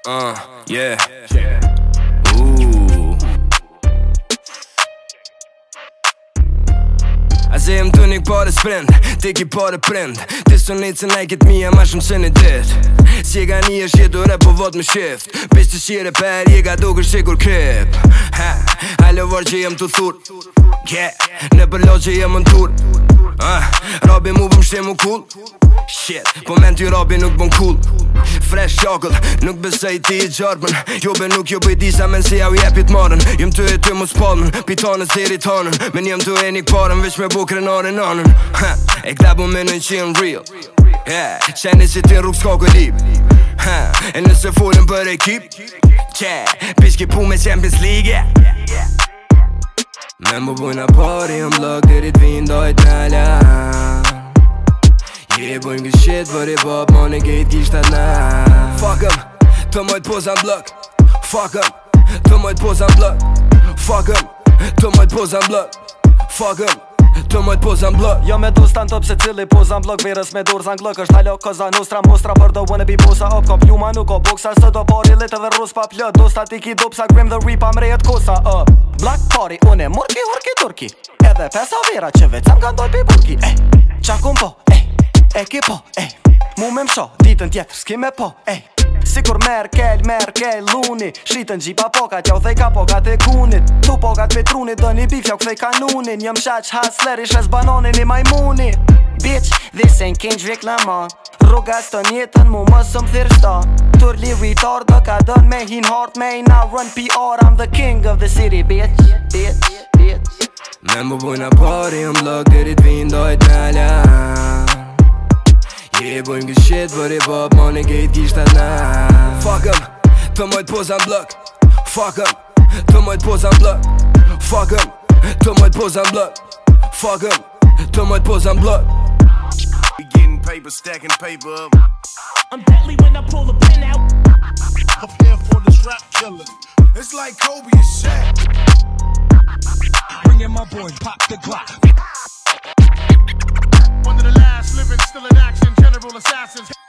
Yeah. Alltså jem të nik pare s'prind, ti ki pare prind. Ti sunicën e kit mija ma shumë se një dit. Si e ka një është jetur e po vot me shift. Bish të shire per, je ka duker shikur krip. Halo var që jem të thur, në përlo që jem në tur. Rabi mu bëm shtem u cool. Shit, po men ty rabi nuk bën cool. Fresh shakull, nuk besej ti i gjarbën. Jo be nuk jo bëj disa men se ja u jepit marën. Jem të e ty mu spalmën, pitanën s'eri tanën. Men jem të e nik parën, veç me bu krenare nanën. E këta bu me në që jem real. Qeni si ti rrug s'ka këllib. E nëse folën për ekip, pish ki pu me Champions League. Men mu bujna pari jem blog, dirit vin dojt në lan. Je bojnë këtë shit, për i pop, ma në gejt kishtat na. Fuck em, të mojt pozan blok. Fuck em, të mojt pozan blok. Fuck em, të mojt pozan blok. Fuck em, të mojt pozan blok. Jo me du stand up se cili pozan blok. Verës me dur zan glok është halo koza nostra mostra. Për do wanna be posa up, ka pluma nuk o boksa. Së do pari litë dhe rus pa plët. Do statiki dopsa, grim the reap, am rejet kosa up. Black party, une murki, hurki, turki. Edhe pesa vera që vecam ka ndoj pi burki. Qa kum po, e ki po, mu me msho, ditën tjetër s'ki me po, sikur Merkel, luni. Shritën gjipa pokat, jau thej ka pokat e kunit. Tu pokat me trunit, dë një bif jau kthej kanunin. Jëm shaq hasler, ishes banonin i majmuni. Bitch, this ain't Kendrick Lamar. Rrugas të njetën mu më sëm thirsta. Turli retard dë ka dën me hin hard me na run PR. I'm the king of the city, bitch. Men mu bujna pari jem blog, dirit vin dojt në lan. Je bojmë këtë shit, për i pop, ma në gejt kishtat na. Fuck em, të mojt pozan blok. Fuck em, të mojt pozan blok. Fuck em, të mojt pozan blok. Fuck em, të mojt pozan blok. We getting paper, stacking paper up. I'm deadly when I pull the pen out. Prepare for this rap killer. It's like Kobe and Shaq. Bring in my boy, pop the Glock. One of the last living, still in action, general assassins.